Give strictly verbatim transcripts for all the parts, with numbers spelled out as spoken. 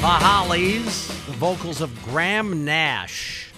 Hollies, the vocals of Graham Nash.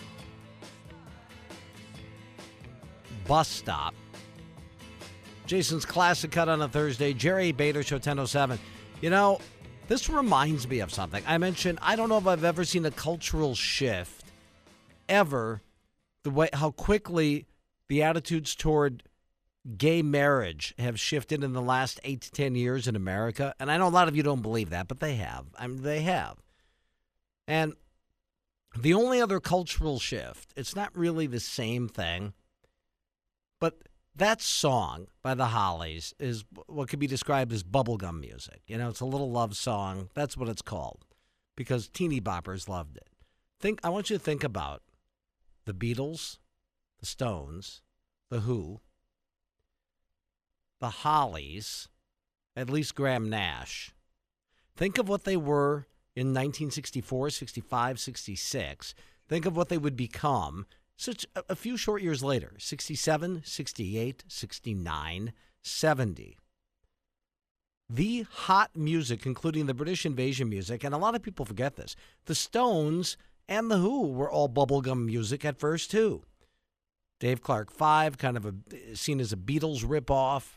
Bus Stop. Jason's Classic Cut on a Thursday. Jerry Bader Show ten oh seven. You know, this reminds me of something. I mentioned, I don't know if I've ever seen a cultural shift ever, the way how quickly the attitudes toward gay marriage have shifted in the last eight to ten years in America. And I know a lot of you don't believe that, but they have. I mean, they have. And the only other cultural shift, it's not really the same thing, but that song by the Hollies is what could be described as bubblegum music. You know, it's a little love song. That's what it's called because teeny boppers loved it. Think. I want you to think about the Beatles, the Stones, the Who, the Hollies, at least Graham Nash. Think of what they were in nineteen sixty-four, sixty-five, sixty-six. Think of what they would become such a, a few short years later, sixty-seven, sixty-eight, sixty-nine, seventy. The hot music, including the British invasion music, and a lot of people forget this, the Stones and the Who were all bubblegum music at first, too. Dave Clark Five, kind of a, seen as a Beatles ripoff.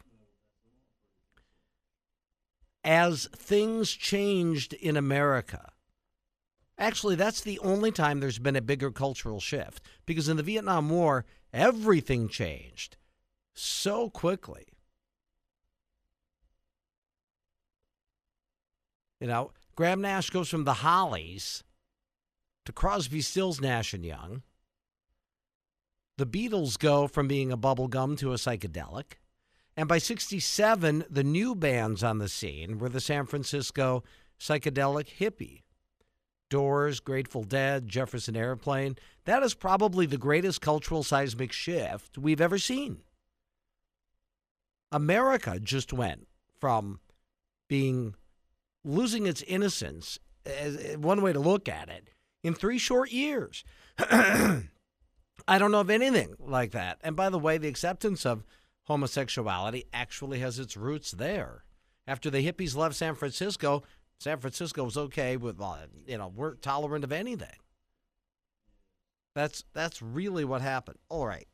As things changed in America, actually, that's the only time there's been a bigger cultural shift, because in the Vietnam War, everything changed so quickly. You know, Graham Nash goes from the Hollies to Crosby, Stills, Nash and Young. The Beatles go from being a bubblegum to a psychedelic. And by sixty-seven, the new bands on the scene were the San Francisco psychedelic hippie. Doors, Grateful Dead, Jefferson Airplane. That is probably the greatest cultural seismic shift we've ever seen. America just went from being, losing its innocence, as one way to look at it, in three short years. I don't know of anything like that. And by the way, the acceptance of homosexuality actually has its roots there. After the hippies left San Francisco, San Francisco was okay with, uh, you know, we're tolerant of anything. That's that's really what happened. All right.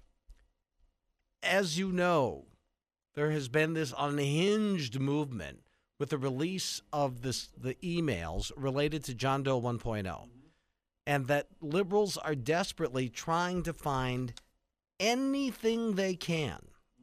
As you know, there has been this unhinged movement with the release of this the emails related to John Doe one point oh, and that liberals are desperately trying to find anything they can.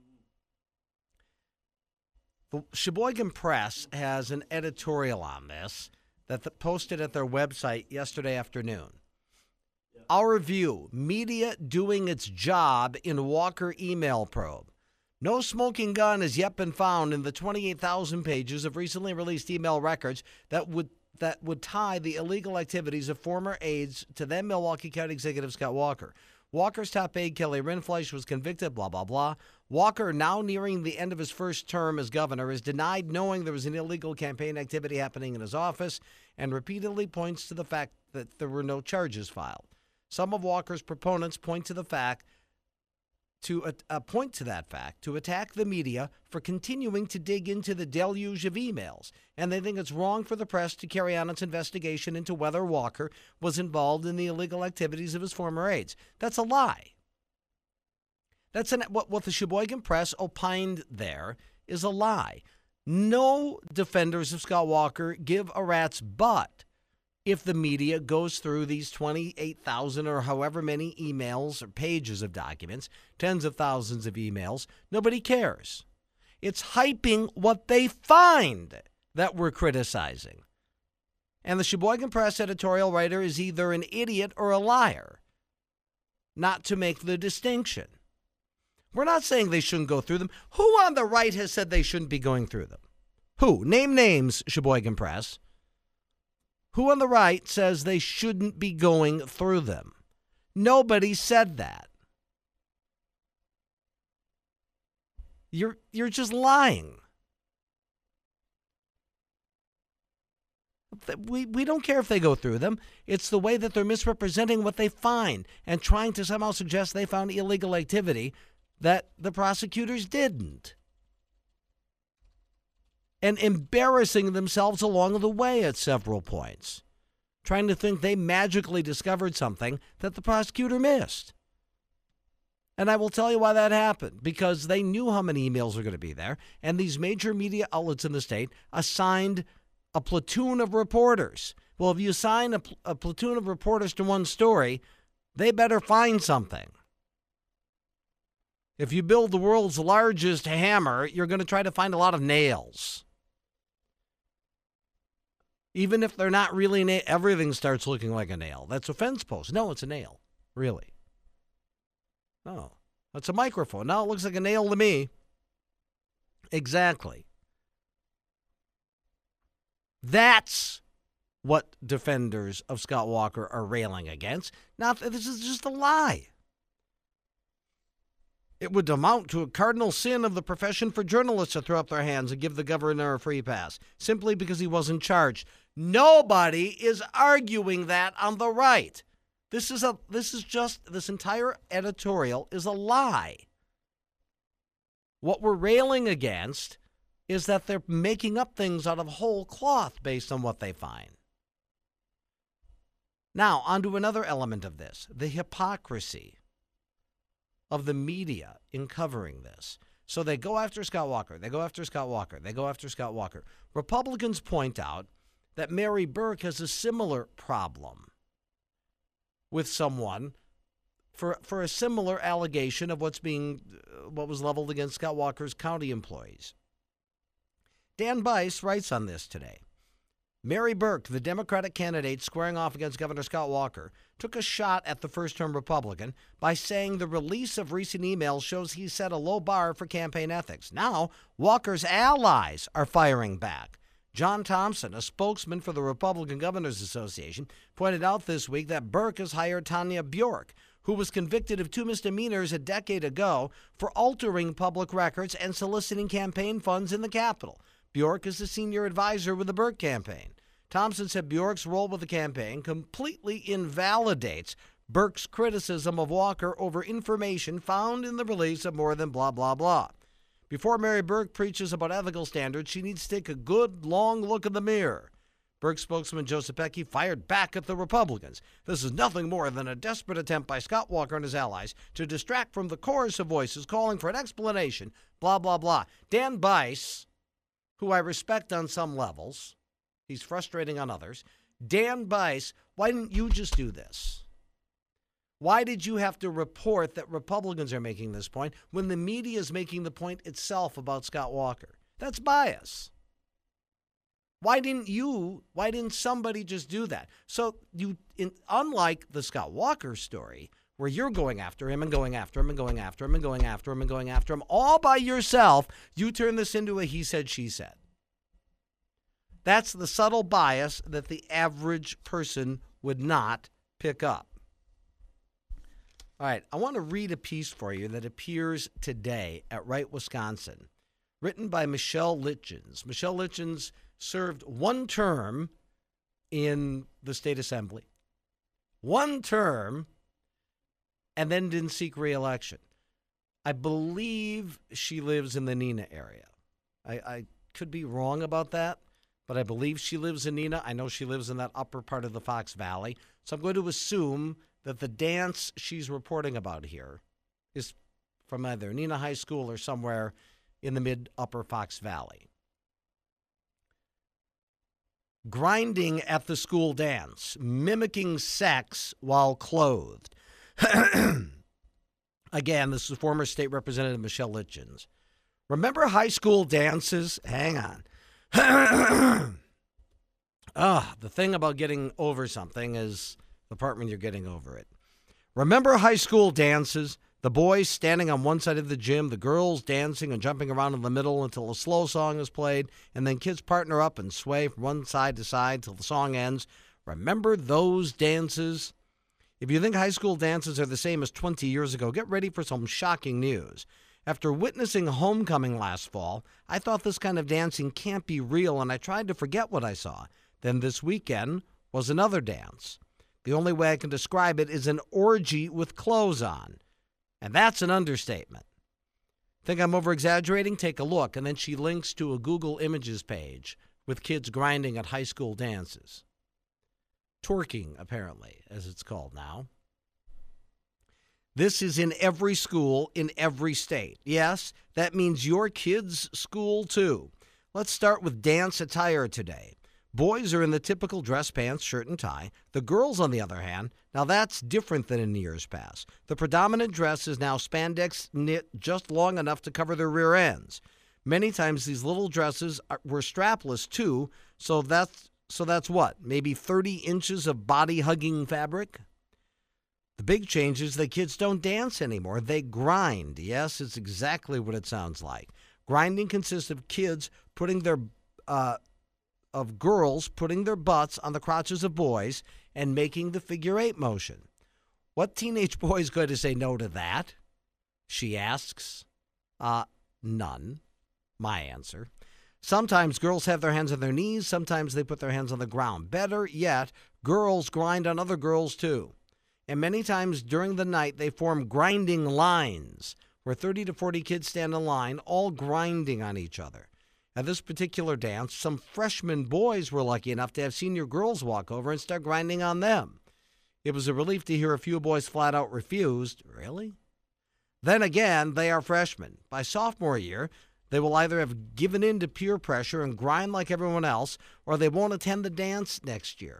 The Sheboygan Press has an editorial on this that the, posted at their website yesterday afternoon. Yeah. Our view, media doing its job in Walker email probe. No smoking gun has yet been found in the twenty-eight thousand pages of recently released email records that would that would tie the illegal activities of former aides to then Milwaukee County Executive Scott Walker. Walker's top aide, Kelly Rindfleisch, was convicted, blah, blah, blah. Walker, now nearing the end of his first term as governor, is denied knowing there was an illegal campaign activity happening in his office and repeatedly points to the fact that there were no charges filed. Some of Walker's proponents point to the fact to uh, uh, point to that fact to attack the media for continuing to dig into the deluge of emails, and they think it's wrong for the press to carry on its investigation into whether Walker was involved in the illegal activities of his former aides. That's a lie. That's an, what, what the Sheboygan Press opined there is a lie. No defenders of Scott Walker give a rat's butt if the media goes through these twenty-eight thousand or however many emails or pages of documents, tens of thousands of emails. Nobody cares. It's hyping what they find that we're criticizing. And the Sheboygan Press editorial writer is either an idiot or a liar, not to make the distinction. We're not saying they shouldn't go through them. Who on the right has said they shouldn't be going through them? Who? Name names, Sheboygan Press. Who on the right says they shouldn't be going through them? Nobody said that. You're you're just lying. We we don't care if they go through them. It's the way that they're misrepresenting what they find and trying to somehow suggest they found illegal activity that the prosecutors didn't. and embarrassing themselves along the way at several points, trying to think they magically discovered something that the prosecutor missed. And I will tell you why that happened, because they knew how many emails were going to be there, and these major media outlets in the state assigned a platoon of reporters. Well, if you assign a, pl- a platoon of reporters to one story, they better find something. If you build the world's largest hammer, you're going to try to find a lot of nails. Even if they're not really nails, everything starts looking like a nail. That's a fence post. No, it's a nail. Really. No, that's a microphone. Now it looks like a nail to me. Exactly. That's what defenders of Scott Walker are railing against. Now, this is just a lie. It would amount to a cardinal sin of the profession for journalists to throw up their hands and give the governor a free pass simply because he wasn't charged. Nobody is arguing that on the right. This is a this is just this entire editorial is a lie. What we're railing against is that they're making up things out of whole cloth based on what they find. Now, on to another element of this, the hypocrisy of the media in covering this. So they go after Scott Walker. They go after Scott Walker. They go after Scott Walker. Republicans point out that Mary Burke has a similar problem with someone for for a similar allegation of what's being what was leveled against Scott Walker's county employees. Dan Bice writes on this today. Mary Burke, the Democratic candidate squaring off against Governor Scott Walker, took a shot at the first-term Republican by saying the release of recent emails shows he set a low bar for campaign ethics. Now, Walker's allies are firing back. John Thompson, a spokesman for the Republican Governors Association, pointed out this week that Burke has hired Tanya Bjork, who was convicted of two misdemeanors a decade ago for altering public records and soliciting campaign funds in the Capitol. Bjork is the senior advisor with the Burke campaign. Thompson said Bjork's role with the campaign completely invalidates Burke's criticism of Walker over information found in the release of more than blah, blah, blah. Before Mary Burke preaches about ethical standards, she needs to take a good, long look in the mirror. Burke spokesman Joe Zepecki fired back at the Republicans. This is nothing more than a desperate attempt by Scott Walker and his allies to distract from the chorus of voices calling for an explanation, blah, blah, blah. Dan Bice, who I respect on some levels, he's frustrating on others. Dan Bice, why didn't you just do this? Why did you have to report that Republicans are making this point when the media is making the point itself about Scott Walker? That's bias. Why didn't you, why didn't somebody just do that? So you, in, unlike the Scott Walker story, where you're going after him and going after him and going after him and going after him and going after him all by yourself, you turn this into a he said, she said. That's the subtle bias that the average person would not pick up. All right, I want to read a piece for you that appears today at Right Wisconsin, written by Michelle Litchens. Michelle Litchens served one term in the state assembly, one term, and then didn't seek re-election. I believe she lives in the Neenah area. I, I could be wrong about that, but I believe she lives in Neenah. I know she lives in that upper part of the Fox Valley. So I'm going to assume that the dance she's reporting about here is from either Neenah High School or somewhere in the mid-upper Fox Valley. Grinding at the school dance, mimicking sex while clothed. Again, this is former state representative Michelle Litchens. Remember high school dances? Hang on. Ah, the thing about getting over something is the part when you're getting over it. Remember high school dances? The boys standing on one side of the gym, the girls dancing and jumping around in the middle until a slow song is played, and then kids partner up and sway from one side to side till the song ends. Remember those dances? If you think high school dances are the same as twenty years ago, get ready for some shocking news. After witnessing homecoming last fall, I thought this kind of dancing can't be real, and I tried to forget what I saw. Then this weekend was another dance. The only way I can describe it is an orgy with clothes on. And that's an understatement. Think I'm over-exaggerating? Take a look. And then she links to a Google Images page with kids grinding at high school dances. Twerking, apparently, as it's called now. This is in every school in every state. Yes, that means your kid's school, too. Let's start with dance attire today. Boys are in the typical dress pants, shirt, and tie. The girls, on the other hand, now that's different than in years past. The predominant dress is now spandex knit just long enough to cover their rear ends. Many times these little dresses are, were strapless, too, so that's, so that's what, maybe thirty inches of body-hugging fabric? The big change is that kids don't dance anymore. They grind. Yes, it's exactly what it sounds like. Grinding consists of kids putting their... Uh, of girls putting their butts on the crotches of boys and making the figure eight motion. What teenage boy is going to say no to that? She asks. Uh, none. My answer. Sometimes girls have their hands on their knees. Sometimes they put their hands on the ground. Better yet, girls grind on other girls too. And many times during the night, they form grinding lines where thirty to forty kids stand in line, all grinding on each other. At this particular dance, some freshman boys were lucky enough to have senior girls walk over and start grinding on them. It was a relief to hear a few boys flat out refused. Really? Then again, they are freshmen. By sophomore year, they will either have given in to peer pressure and grind like everyone else, or they won't attend the dance next year.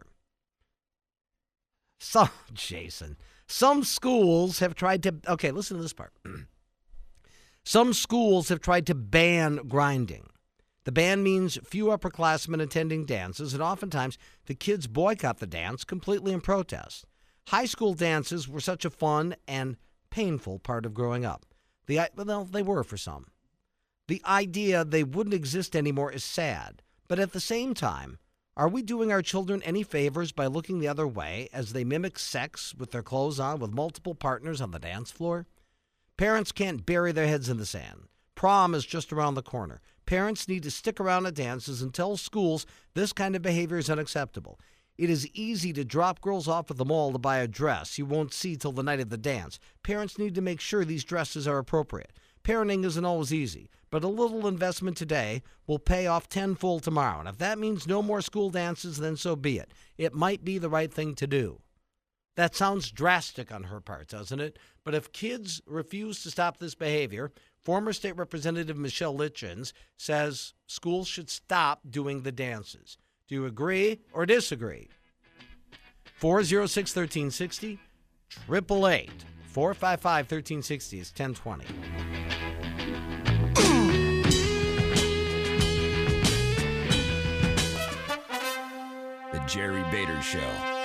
So, Jason, some schools have tried to... Okay, listen to this part. Some schools have tried to ban grinding. The ban means few upperclassmen attending dances, and oftentimes the kids boycott the dance completely in protest. High school dances were such a fun and painful part of growing up. The well, they were for some. The idea they wouldn't exist anymore is sad, but at the same time, are we doing our children any favors by looking the other way as they mimic sex with their clothes on with multiple partners on the dance floor? Parents can't bury their heads in the sand. Prom is just around the corner. Parents need to stick around at dances and tell schools this kind of behavior is unacceptable. It is easy to drop girls off at the mall to buy a dress you won't see till the night of the dance. Parents need to make sure these dresses are appropriate. Parenting isn't always easy, but a little investment today will pay off tenfold tomorrow. And if that means no more school dances, then so be it. It might be the right thing to do. That sounds drastic on her part, doesn't it? But if kids refuse to stop this behavior, former State Representative Michelle Litchens says schools should stop doing the dances. Do you agree or disagree? four oh six, one three six oh, eight eight eight, four five five, one three six oh is ten twenty. The Jerry Bader Show.